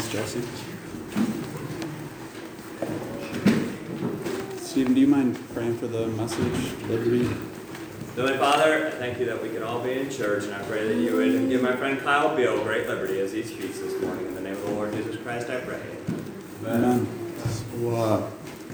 Thanks, Jesse. Stephen, do you mind praying for the message, Liberty? Heavenly Father, I thank you that we can all be in church, and I pray that you would give my friend Kyle Beal great liberty as he speaks this morning. In the name of the Lord Jesus Christ, I pray. Amen. So,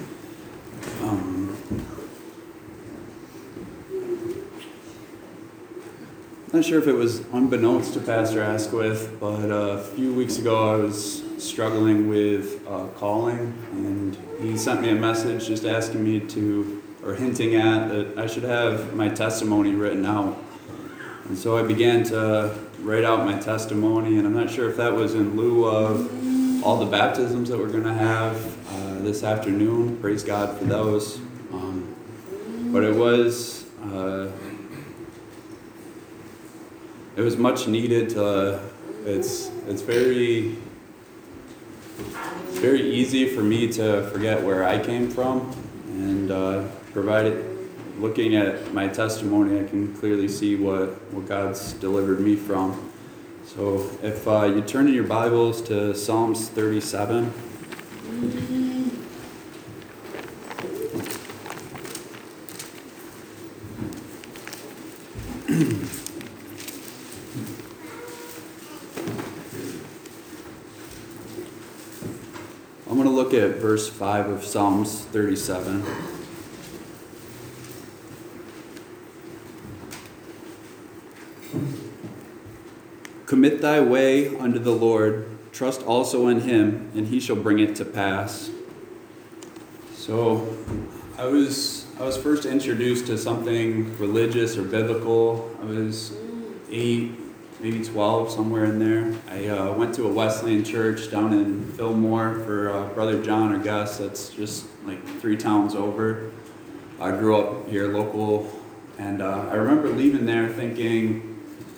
not sure if it was unbeknownst to Pastor Asquith, but a few weeks ago I was struggling with calling, and he sent me a message just asking me to, or hinting at, that I should have my testimony written out. And so I began to write out my testimony, and I'm not sure if that was in lieu of all the baptisms that we're going to have this afternoon. Praise God for those. But it was much needed. It's very easy for me to forget where I came from, and looking at my testimony, I can clearly see what God's delivered me from. So if you turn in your Bibles to Psalms 37. I'm going to look at verse 5 of Psalms 37. Commit thy way unto the Lord, trust also in him, and he shall bring it to pass. So I was first introduced to something religious or biblical. I was 8, maybe 12, somewhere in there. I went to a Wesleyan church down in Fillmore for Brother John or Gus. That's just like 3 towns over. I grew up here local, and I remember leaving there thinking,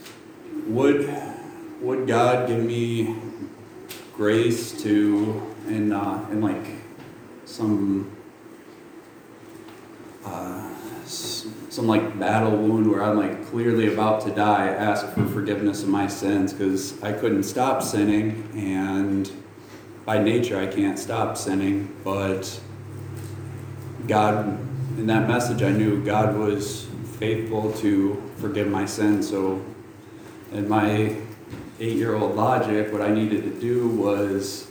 would God give me grace to, in like some like battle wound where I'm like clearly about to die, ask for forgiveness of my sins, because I couldn't stop sinning, and by nature I can't stop sinning. But God, in that message, I knew God was faithful to forgive my sins. So in my 8-year-old logic, what I needed to do was,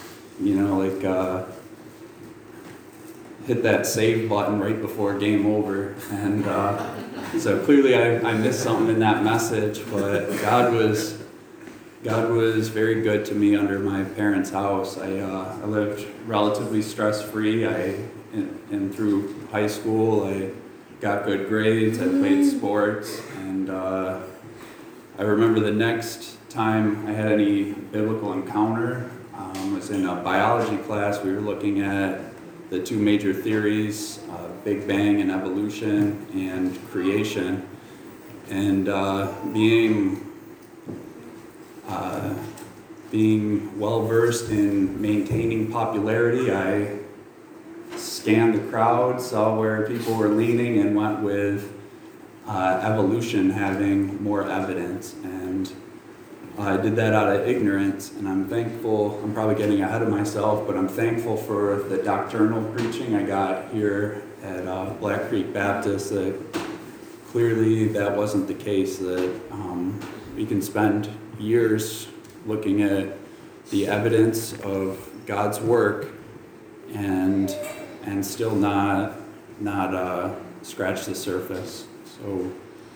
hit that save button right before game over. And so clearly I missed something in that message, but God was very good to me under my parents' house. I lived relatively stress-free. And through high school, I got good grades. I played sports, and I remember the next time I had any biblical encounter was in a biology class. We were looking at the 2 major theories, Big Bang and evolution and creation. And being well-versed in maintaining popularity, I scanned the crowd, saw where people were leaning, and went with evolution having more evidence. And I did that out of ignorance, and I'm thankful. I'm probably getting ahead of myself, but I'm thankful for the doctrinal preaching I got here at Black Creek Baptist, that clearly that wasn't the case, that we can spend years looking at the evidence of God's work and still not scratch the surface. So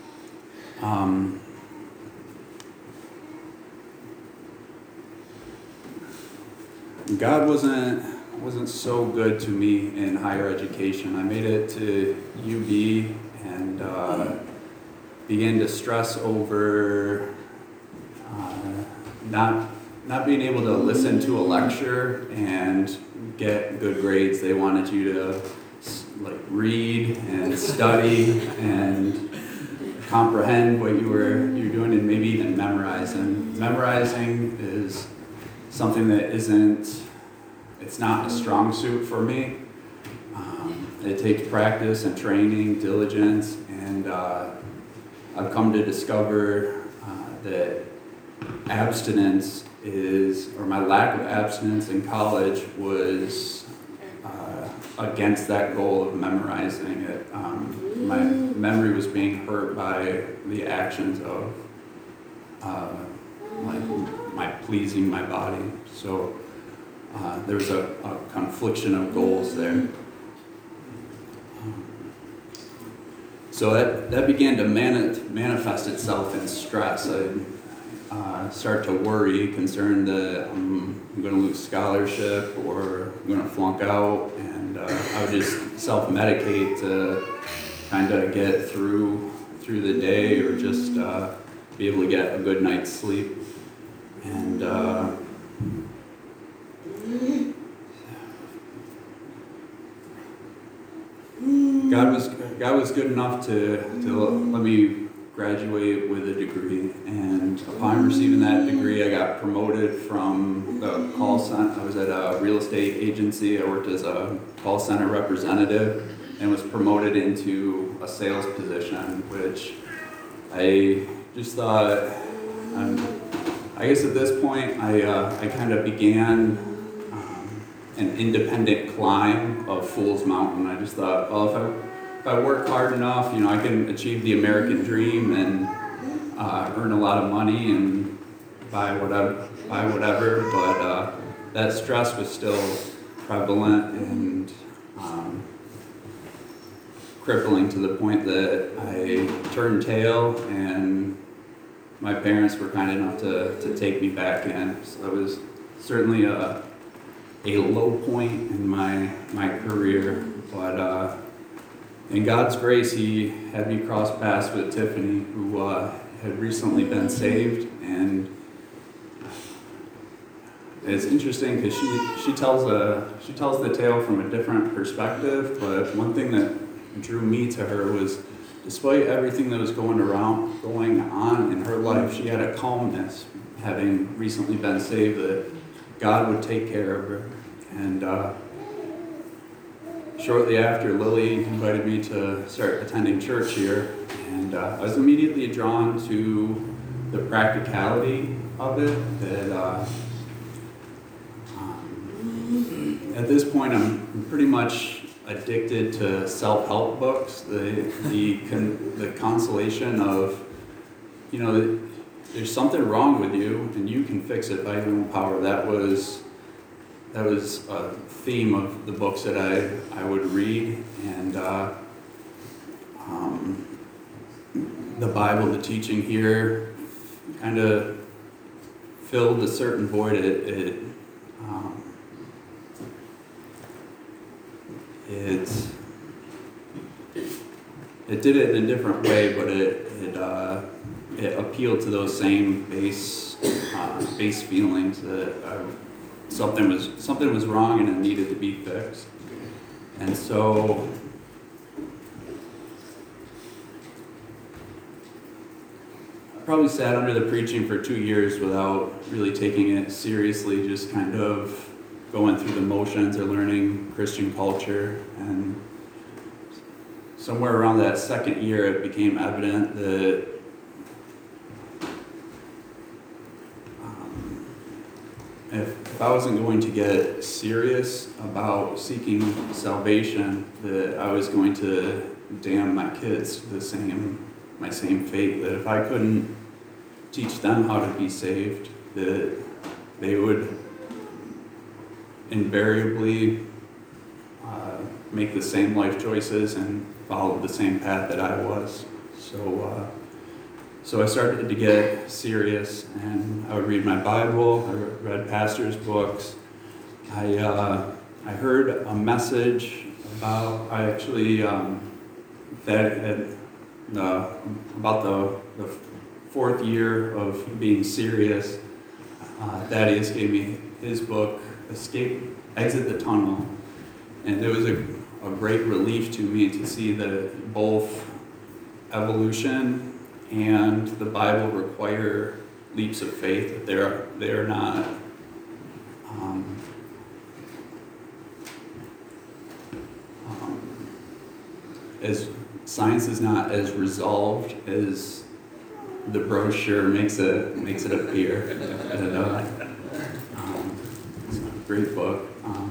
God wasn't so good to me in higher education. I made it to UB and began to stress over not being able to listen to a lecture and get good grades. They wanted you to read and study and comprehend what you're doing, and maybe even memorize. And memorizing is something that it's not a strong suit for me. It takes practice and training, diligence, and I've come to discover that abstinence or my lack of abstinence in college was against that goal of memorizing it. My memory was being hurt by the actions of my pleasing my body. So there was a confliction of goals there. So that began to manifest itself in stress. I start to worry, concerned that I'm going to lose scholarship or I'm going to flunk out, and I would just self-medicate to kind of get through the day or just be able to get a good night's sleep. And God was good enough to let me graduate with a degree, and upon receiving that degree, I got promoted from the call center. I was at a real estate agency. I worked as a call center representative and was promoted into a sales position, which I just thought, I guess at this point, I kind of began an independent climb of Fool's Mountain. I just thought, well, if I work hard enough, I can achieve the American dream and earn a lot of money and buy whatever. But that stress was still prevalent and crippling to the point that I turned tail, and my parents were kind enough to take me back in. So it was certainly a low point in my career, but in God's grace, He had me cross paths with Tiffany, who had recently been saved, and it's interesting because she tells the tale from a different perspective. But one thing that drew me to her was, despite everything that was going on in her life, she had a calmness, having recently been saved, that God would take care of her. And shortly after, Lily invited me to start attending church here, and I was immediately drawn to the practicality of it. That at this point, I'm pretty much addicted to self-help books. The consolation of, there's something wrong with you, and you can fix it by your own power. That was a theme of the books that I would read, and the Bible, the teaching here, kind of filled a certain void. It did it in a different way, but it appealed to those same base feelings that something was wrong and it needed to be fixed. And so I probably sat under the preaching for 2 years without really taking it seriously, just kind of going through the motions or learning Christian culture. And somewhere around that second year, it became evident that if I wasn't going to get serious about seeking salvation, that I was going to damn my kids to my same fate. That if I couldn't teach them how to be saved, that they would invariably make the same life choices and follow the same path that I was. So I started to get serious, and I would read my Bible. I read pastors' books. I heard a message about about the fourth year of being serious. Thaddeus gave me his book, Exit the Tunnel, and it was a great relief to me to see that both evolution and the Bible require leaps of faith. That they are not as science is not as resolved as the brochure makes it appear. And, it's a great book.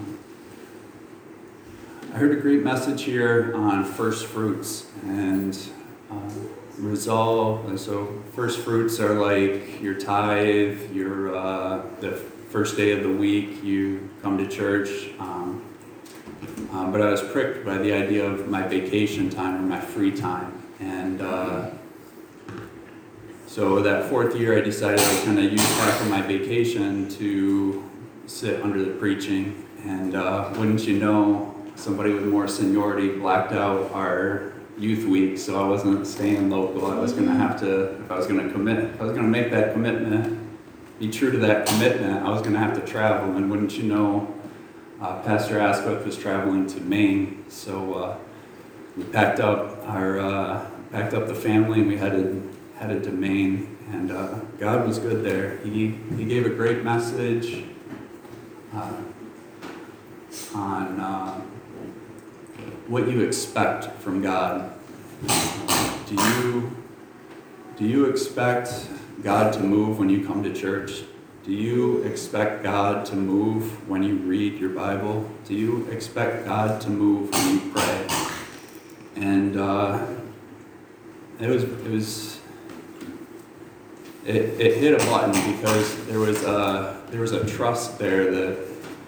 I heard a great message here on first fruits and resolve. And so first fruits are like your tithe, your the first day of the week you come to church. But I was pricked by the idea of my vacation time or my free time. And so that fourth year I decided I was going to use half of my vacation to sit under the preaching. And wouldn't you know, somebody with more seniority blacked out our youth week, so I wasn't staying local. I was going to have to, if I was going to commit, if I was going to make that commitment, be true to that commitment, I was going to have to travel. And wouldn't you know, Pastor Asquith was traveling to Maine, so we packed up the family and we headed to Maine. And God was good there. He gave a great message on what you expect from God. Do you expect God to move when you come to church? Do you expect God to move when you read your Bible? Do you expect God to move when you pray? And it hit a button because there was a trust there that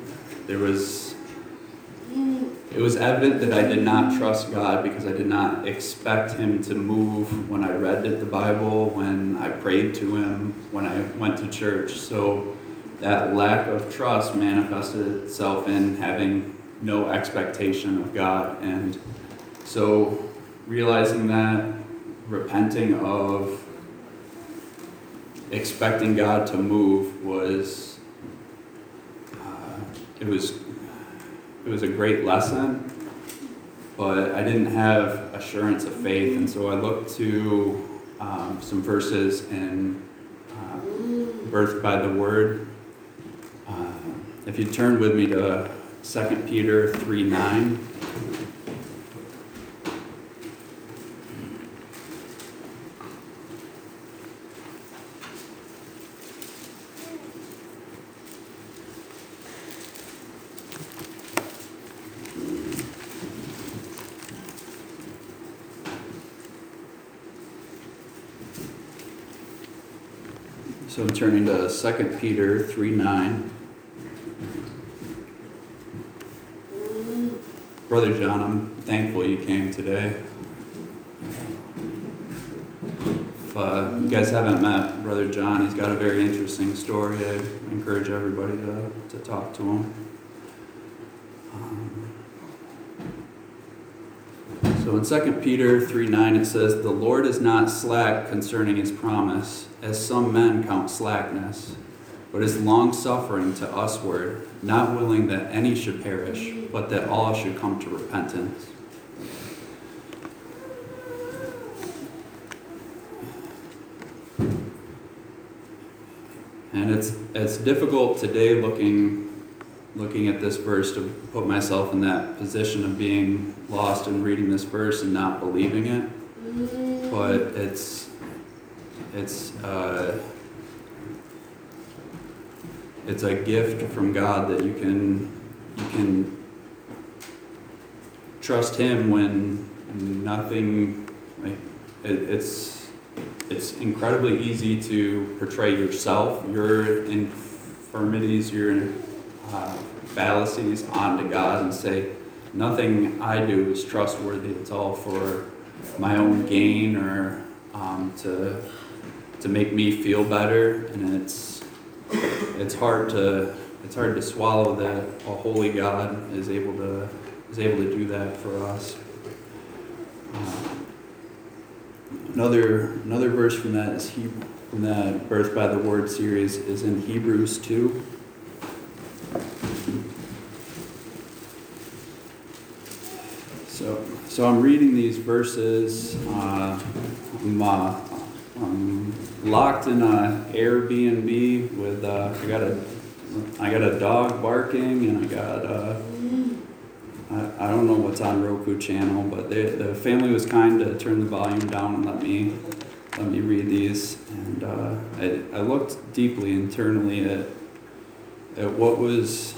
it was evident that I did not trust God because I did not expect Him to move when I read the Bible, when I prayed to Him, when I went to church. So that lack of trust manifested itself in having no expectation of God. And so realizing that, repenting of expecting God to move was it was a great lesson, but I didn't have assurance of faith, and so I looked to some verses in Birthed by the Word. If you turn with me to 2 Peter 3:9. So I'm turning to 2 Peter 3:9. Brother John, I'm thankful you came today. If you guys haven't met Brother John, he's got a very interesting story. I encourage everybody to talk to him. So in 2 Peter 3:9 it says, "The Lord is not slack concerning His promise, as some men count slackness, but is long-suffering to usward, not willing that any should perish, but that all should come to repentance." And it's difficult today looking at this verse to put myself in that position of being lost and reading this verse and not believing it. But it's a gift from God that you can trust Him when nothing, like it's incredibly easy to portray yourself, your infirmities, your fallacies onto God and say, nothing I do is trustworthy. It's all for my own gain or to make me feel better, and it's hard to swallow that a holy God is able to do that for us. Another verse from that is from that Birthed by the Word series is in Hebrews 2. So I'm reading these verses. I'm locked in a Airbnb with I got a dog barking, and I got I don't know what's on Roku channel, but the family was kind to turn the volume down and let me let me read these. And I looked deeply internally at what was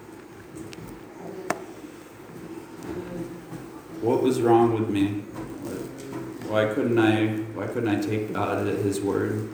wrong with me. Why couldn't I take God at His word?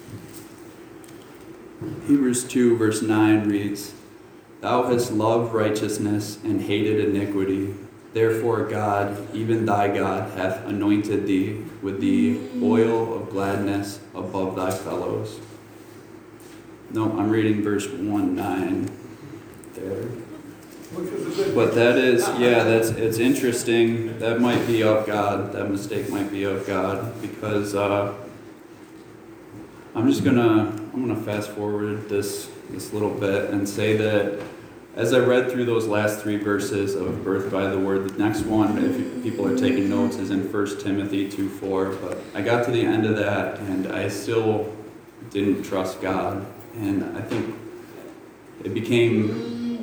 Hebrews 2 verse 9 reads, "Thou hast loved righteousness and hated iniquity. Therefore God, even thy God, hath anointed thee with the oil of gladness above thy fellows." No, I'm reading verse 1:9 there. But that is, it's interesting. That might be of God. That mistake might be of God, because I'm gonna fast forward this little bit and say that as I read through those last 3 verses of birth by the word, the next one, if people are taking notes, is in 1 Timothy 2:4. But I got to the end of that and I still didn't trust God. And I think it became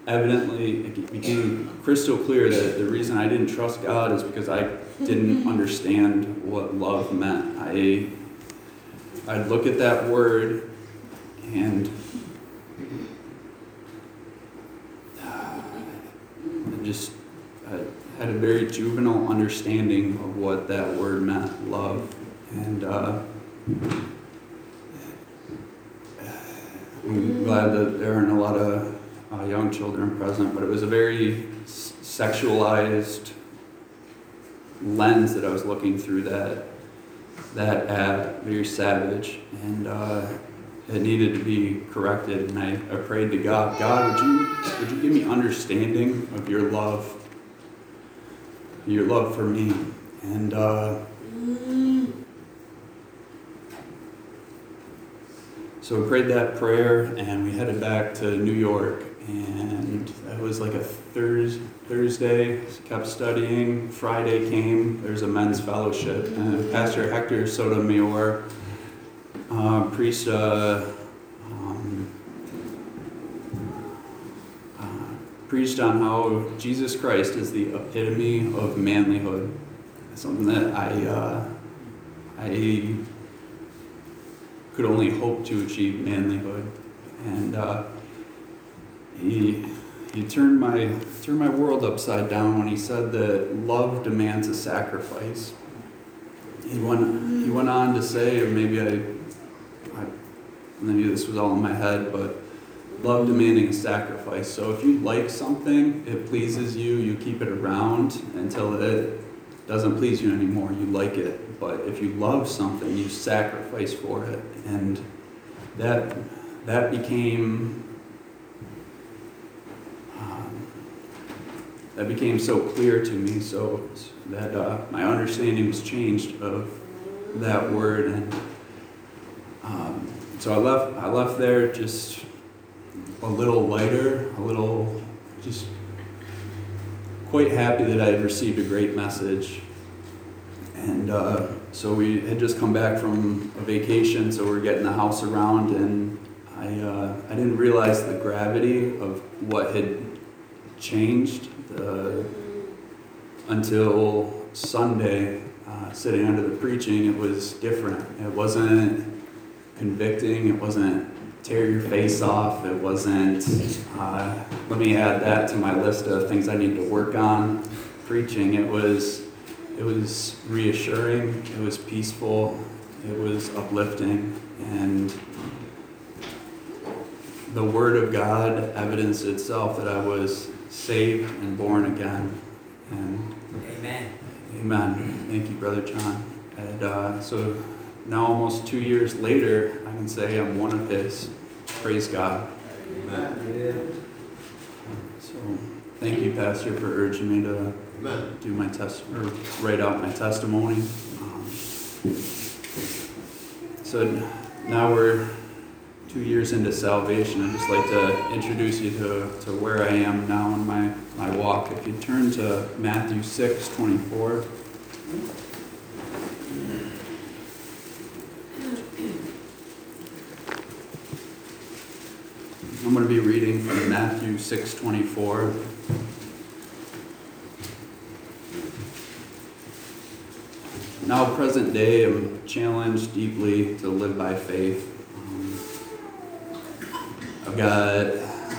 crystal clear that the reason I didn't trust God is because I didn't understand what love meant. I'd look at that word and I had a very juvenile understanding of what that word meant, love. And I'm glad that there aren't a lot of young children present, but it was a very sexualized lens that I was looking through that ad, very savage, and it needed to be corrected. And I prayed to God, would you give me understanding of your love for me? And so we prayed that prayer, and we headed back to New York, and that was like a Thursday, kept studying. Friday came, there's a men's fellowship, and Pastor Hector Sotomayor preached on how Jesus Christ is the epitome of manlyhood. Something that I could only hope to achieve, manlyhood. And he turned my world upside down when he said that love demands a sacrifice. He went on to say, or maybe I knew this was all in my head, but love demanding a sacrifice. So if you like something, it pleases you, you keep it around until it doesn't please you anymore, you like it. But if you love something, you sacrifice for it. And that became so clear to me, so that my understanding was changed of that word. And so I left there just a little lighter, just quite happy that I had received a great message. And so we had just come back from a vacation, so we're getting the house around, and I didn't realize the gravity of what had changed until Sunday, sitting under the preaching. It was different. It wasn't convicting. It wasn't tear your face off. It wasn't, let me add that to my list of things I need to work on. Preaching, it was reassuring, it was peaceful, it was uplifting, and the Word of God evidenced itself that I was saved and born again. And Amen. Thank you, Brother John. And so now, almost 2 years later, I can say I'm one of His. Praise God. Amen. So, thank you, Pastor, for urging me to do my write out my testimony. So now we're 2 years into salvation. I'd just like to introduce you to where I am now in my walk. If you turn to Matthew 6:24. I'm going to be reading from Matthew 6:24. now present day, I'm challenged deeply to live by faith. I've got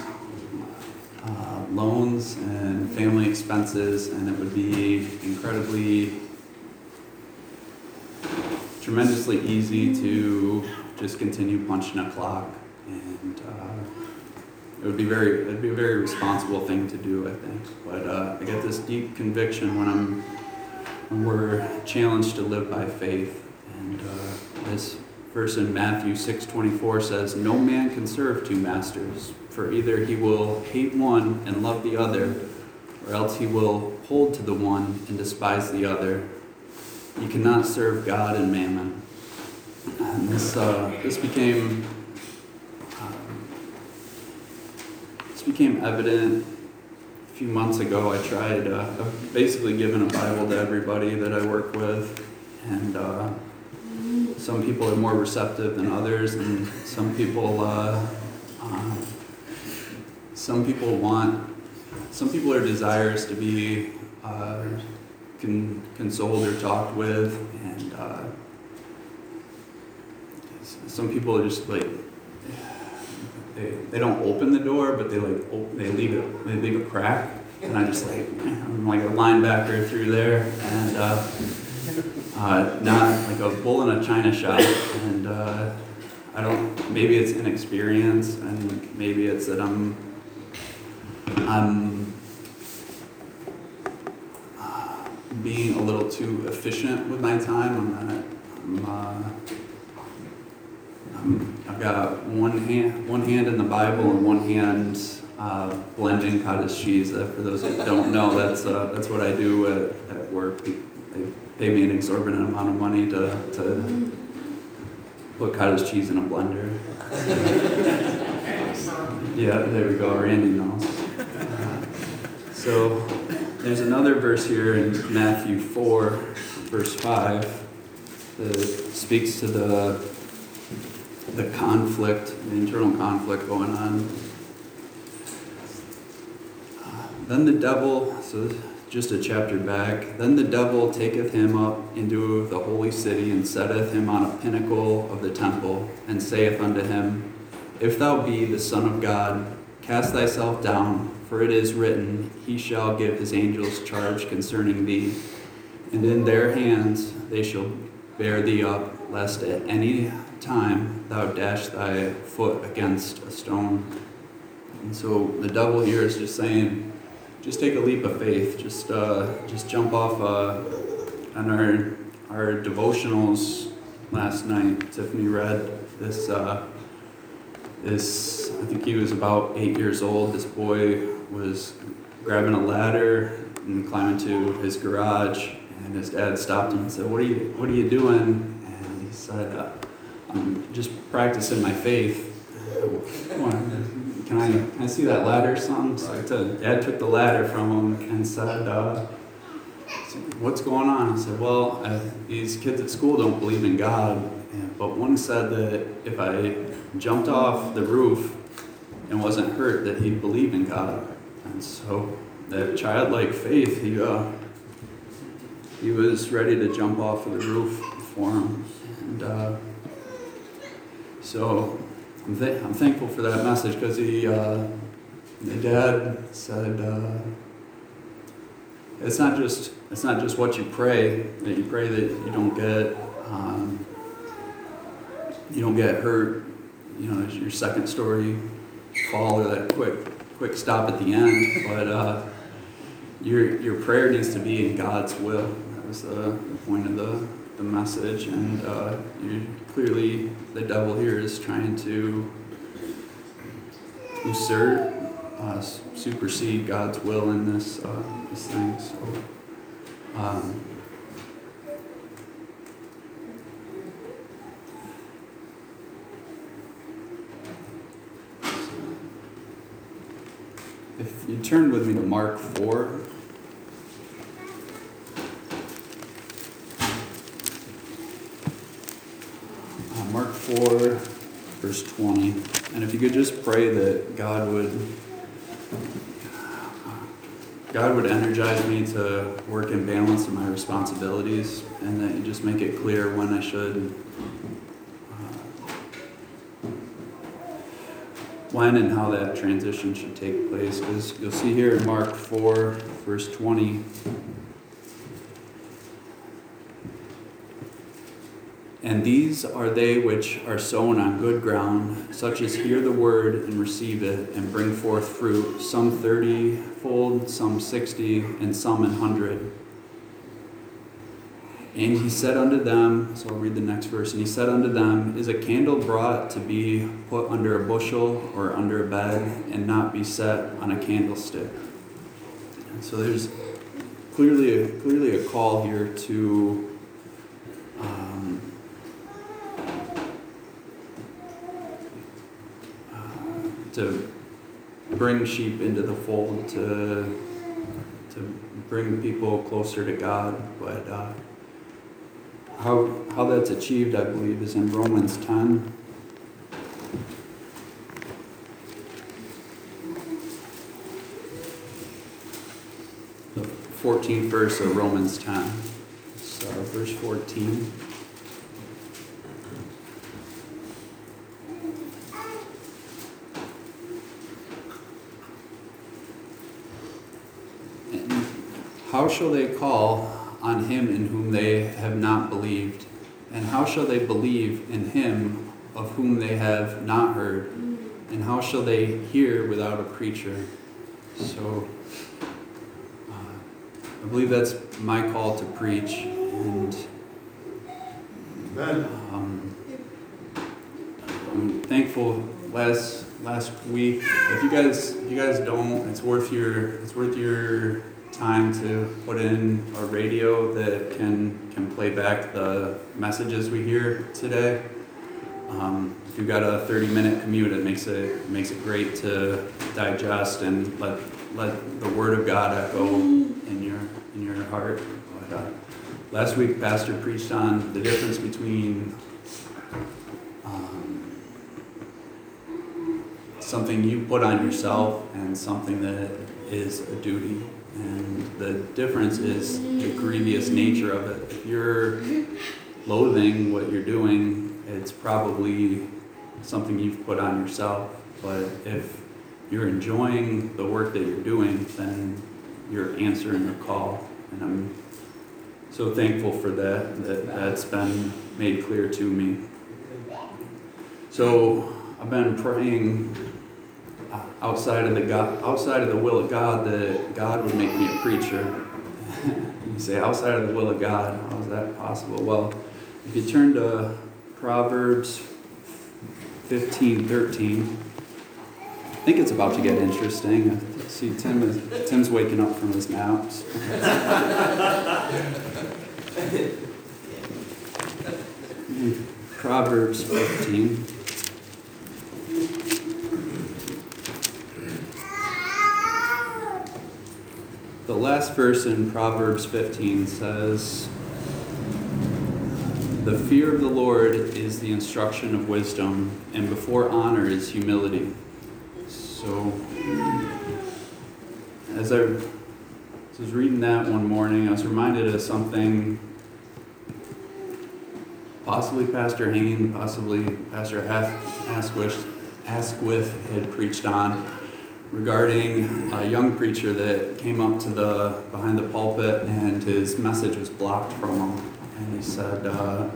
loans and family expenses, and it would be tremendously easy to just continue punching a clock, and it'd be a very responsible thing to do, I think. But I get this deep conviction when we're challenged to live by faith, and this verse in Matthew 6:24 says, "No man can serve two masters, for either he will hate one and love the other, or else he will hold to the one and despise the other. You cannot serve God and mammon." And this became evident a few months ago. I tried, I've basically given a Bible to everybody that I work with, and some people are more receptive than others, and some people are desirous to be consoled or talked with, and some people are just like, they don't open the door, but they leave a crack, and I just I'm like a linebacker through there, and not like a bull in a china shop, and maybe it's inexperience, and maybe it's that I'm being a little too efficient with my time. I've got one hand in the Bible and one hand blending cottage cheese. For those who don't know, that's what I do at work. They pay me an exorbitant amount of money to put cottage cheese in a blender. Yeah, there we go. Randy knows. So there's another verse here in Matthew 4, verse 5, that speaks to the conflict, the internal conflict going on. Then the devil, so just a chapter back, then the devil taketh him up into the holy city, and setteth him on a pinnacle of the temple, and saith unto him, If thou be the Son of God, cast thyself down, for it is written, He shall give his angels charge concerning thee, and in their hands they shall bear thee up, lest at any time thou dash thy foot against a stone. And so the devil here is just saying, just take a leap of faith. Just jump off. On our devotionals last night, Tiffany read this. I think he was about 8 years old. This boy was grabbing a ladder and climbing to his garage, and his dad stopped him and said, "What are you doing?" And he said, "I'm just practicing my faith." Can I see that ladder, son? So Dad took the ladder from him and said, "What's going on?" I said, "Well, these kids at school don't believe in God, but one said that if I jumped off the roof and wasn't hurt, that he'd believe in God." And so that childlike faith, he was ready to jump off of the roof for him. And so I'm thankful for that message, because the dad said, it's not just what you pray, that you pray that you don't get hurt, your second story fall, or that quick stop at the end, but your prayer needs to be in God's will. That was the point of the message, and clearly the devil here is trying to usurp, supersede God's will in this thing. So, if you turn with me to Mark 4. Mark 4, verse 20. And if you could just pray that God God would energize me to work in balance in my responsibilities, and that you just make it clear when I should, when and how that transition should take place. Because you'll see here in Mark 4, verse 20, "And these are they which are sown on good ground, such as hear the word and receive it, and bring forth fruit, some 30-fold, some 60, and some 100. And he said unto them," so I'll read the next verse, "and he said unto them, Is a candle brought to be put under a bushel or under a bed, and not be set on a candlestick?" And so there's clearly a call here to bring sheep into the fold, to bring people closer to God. But how that's achieved, I believe, is in Romans 10. The 14th verse of Romans 10. So verse 14. "How shall they call on him in whom they have not believed? And how shall they believe in him of whom they have not heard? And how shall they hear without a preacher?" So I believe that's my call to preach. And I'm thankful last week. If you guys don't, it's worth your time to put in a radio that can play back the messages we hear today. If you've got a 30-minute commute, it makes it great to digest and let the Word of God echo in your heart. But, last week, Pastor preached on the difference between something you put on yourself and something that is a duty. And the difference is the grievous nature of it. If you're loathing what you're doing, it's probably something you've put on yourself. But if you're enjoying the work that you're doing, then you're answering a call. And I'm so thankful for that's been made clear to me. So I've been praying outside of the will of God, that God would make me a preacher. You say, outside of the will of God, how is that possible? Well, if you turn to Proverbs 15:13, I think it's about to get interesting. I see Tim's waking up from his naps. Proverbs 15. The last verse in Proverbs 15 says, "The fear of the Lord is the instruction of wisdom, and before honor is humility." So, as I was reading that one morning, I was reminded of something possibly Pastor Hain, possibly Pastor Asquith had preached on, regarding a young preacher that came up to behind the pulpit, and his message was blocked from him. And he said,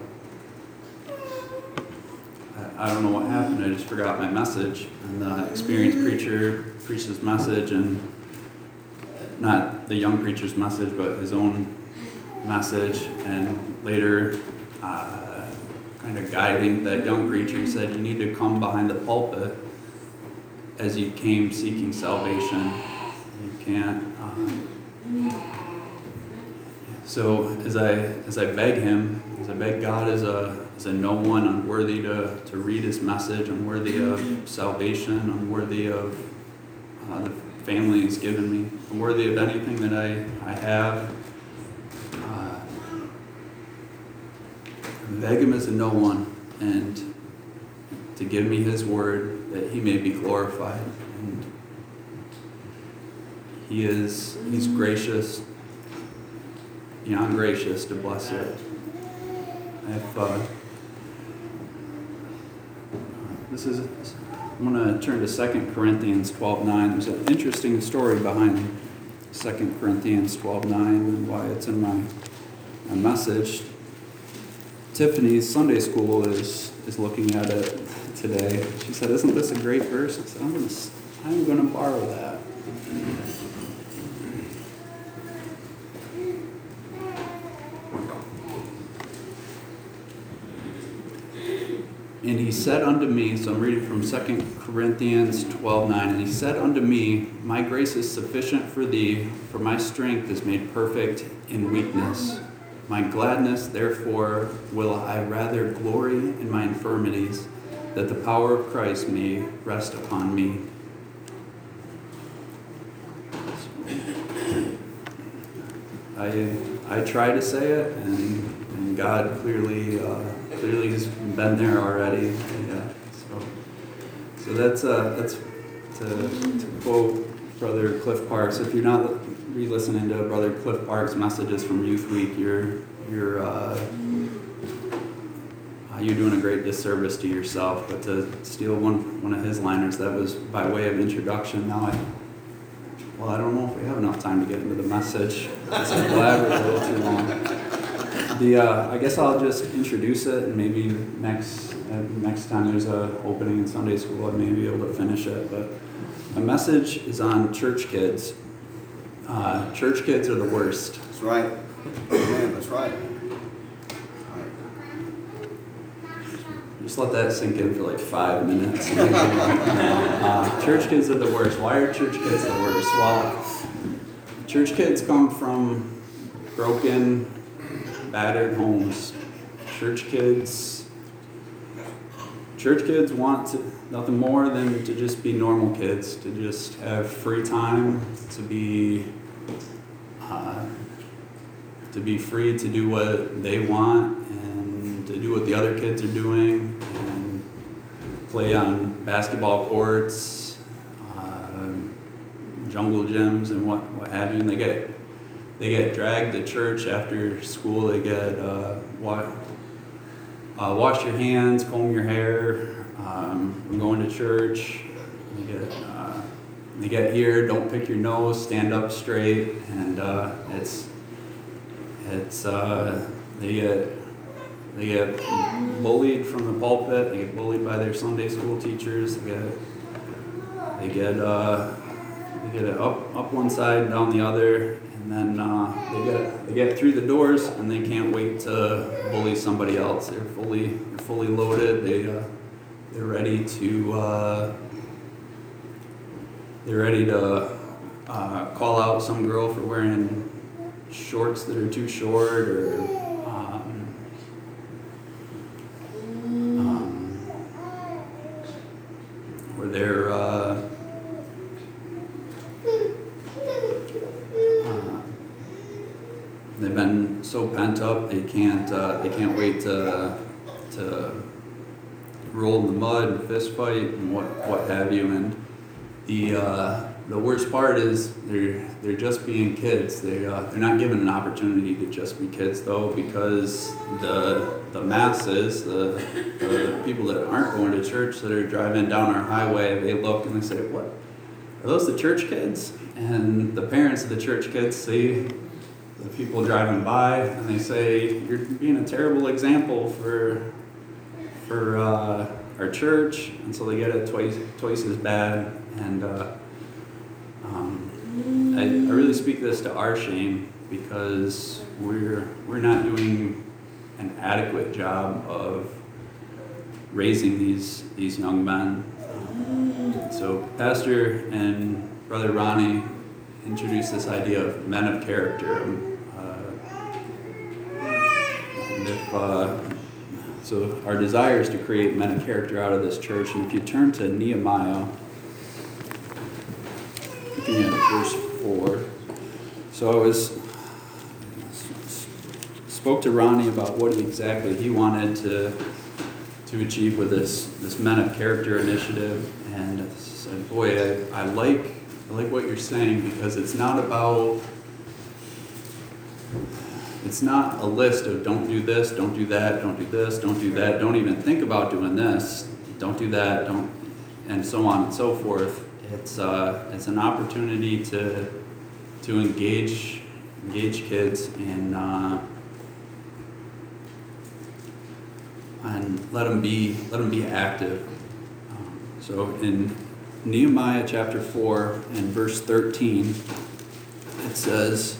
I don't know what happened, I just forgot my message. And the experienced preacher preached his message, and not the young preacher's message, but his own message. And later, kind of guiding that young preacher, he said, "You need to come behind the pulpit as you came seeking salvation. You can't." So as I beg him, as I beg God, as a no one, unworthy to read his message, unworthy of salvation, unworthy of the family he's given me, unworthy of anything that I have. Beg him as a no one, and to give me his word that he may be glorified. And He's gracious, beyond gracious to bless you. I'm going to turn to 2 Corinthians 12:9. There's an interesting story behind 2 Corinthians 12:9 and why it's in my message. Tiffany's Sunday school is looking at it today. She said, "Isn't this a great verse?" I said, I'm going to borrow that. And he said unto me, so I'm reading from 2 Corinthians 12:9, and he said unto me, my grace is sufficient for thee, for my strength is made perfect in weakness. My gladness, therefore, will I rather glory in my infirmities, that the power of Christ may rest upon me. I try to say it, and God clearly has been there already. Yeah. So that's to quote Brother Cliff Parks. If you're not re-listening to Brother Cliff Parks' messages from Youth Week, you're doing a great disservice to yourself. But to steal one of his liners, that was by way of introduction. Now I don't know if we have enough time to get into the message. It's elaborate a little too long. I guess I'll just introduce it, and maybe next time there's a opening in Sunday school, I may be able to finish it. But my message is on church kids. Church kids are the worst. That's right. Amen. That's right. Just let that sink in for like 5 minutes. Church kids are the worst. Why are church kids the worst? Well, church kids come from broken, battered homes. Church kids want nothing more than to just be normal kids, to just have free time, to be free to do what they want and to do what the other kids are doing, and play on basketball courts, jungle gyms, and what have you. And they get dragged to church after school. They get wash your hands, comb your hair, going to church. They get here, don't pick your nose, stand up straight, and they get bullied from the pulpit. They get bullied by their Sunday school teachers. They get up one side, down the other, and then they get through the doors, and they can't wait to bully somebody else. They're fully loaded. They're ready to call out some girl for wearing shorts that are too short, or they're they've been so pent up they can't wait to roll in the mud and fist fight and what have you. And the worst part is they're just being kids. They're not given an opportunity to just be kids, though, because the masses, the people that aren't going to church, that are driving down our highway, they look and they say, "What? Are those the church kids?" And the parents of the church kids see the people driving by, and they say, "You're being a terrible example for our church," and so they get it twice as bad. And I really speak this to our shame, because we're not doing an adequate job of raising these young men. So Pastor and Brother Ronnie introduced this idea of men of character. So our desire is to create men of character out of this church. And if you turn to Nehemiah, looking at verse 4. So I spoke to Ronnie about what exactly he wanted to achieve with this Men of Character initiative, and said, boy, I like I like what you're saying because it's not about, it's not a list of don't do this, don't do that, don't do this, don't do that, don't even think about doing this, don't do that, don't, and so on and so forth. It's an opportunity to engage kids and let them be active. So in Nehemiah chapter 4 and verse 13, it says,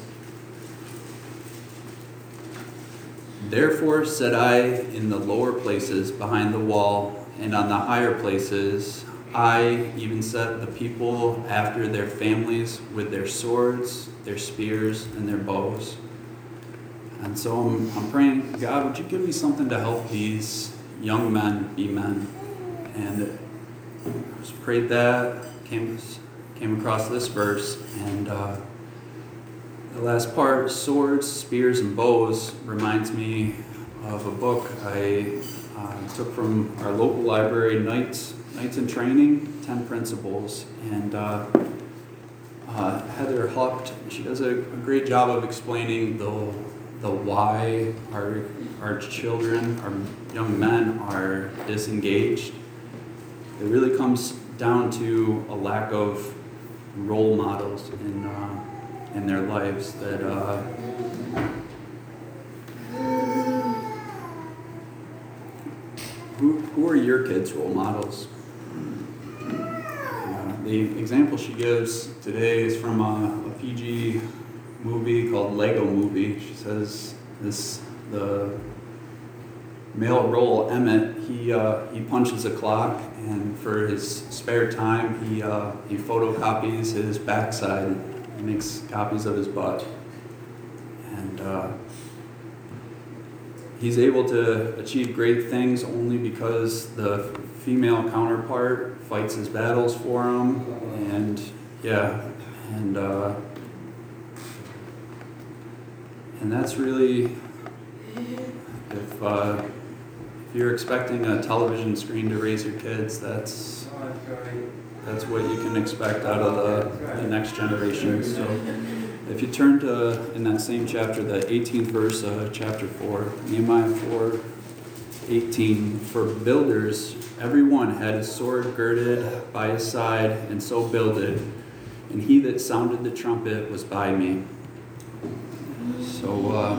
"Therefore said I in the lower places behind the wall, and on the higher places, I even set the people after their families with their swords, their spears, and their bows." And so I'm praying, God, would you give me something to help these young men be men? And I just prayed that, came across this verse, and the last part, swords, spears, and bows, reminds me of a book I took from our local library, Knights in Training, 10 Principles, and Heather Hucht, she does a great job of explaining the why our children, our young men are disengaged. It really comes down to a lack of role models in their lives that who are your kids' role models? The example she gives today is from a PG movie called Lego Movie. She says the male role, Emmett, he punches a clock, and for his spare time, he photocopies his backside and makes copies of his butt. And he's able to achieve great things only because the female counterpart fights his battles for him, and that's really, if you're expecting a television screen to raise your kids, that's what you can expect out of the next generation. So if you turn to, in that same chapter, the 18th verse of chapter 4, Nehemiah 4:18, "For builders, everyone had his sword girded by his side, and so builded, and he that sounded the trumpet was by me." So,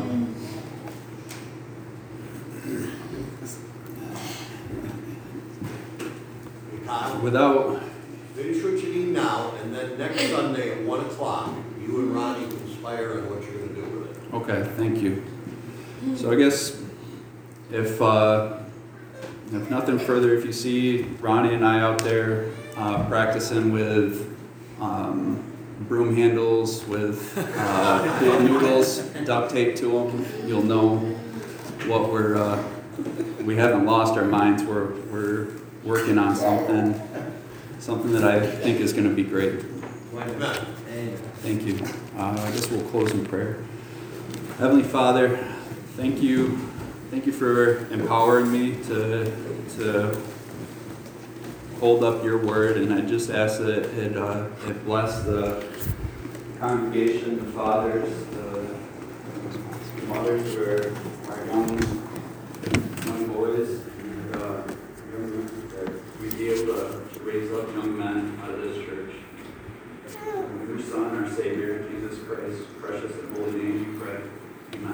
without... Finish what you need now, and then next Sunday at 1 o'clock, you and Ronnie conspire on what you're gonna do with it. Okay, thank you. So I guess if nothing further, if you see Ronnie and I out there practicing with broom handles with pool noodles duct taped to them, you'll know what we haven't lost our minds. We're working on something that I think is going to be great. Amen. Thank you. I guess we'll close in prayer. Heavenly Father, thank you for empowering me to hold up your word, and I just ask that it bless the congregation, the fathers, the mothers for our young boys, and that we be able to raise up young men out of this church. In your Son, our Savior, Jesus Christ, precious and holy name, we pray. Amen.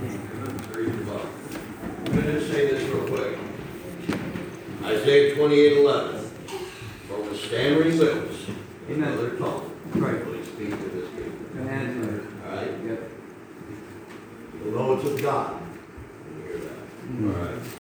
I'm gonna say this real quick. Isaiah 28:11. From the stammering lips and another tongue. Right. Please speak to this people. Go ahead. All right? Yep. You'll know it's of God when you hear that. All right.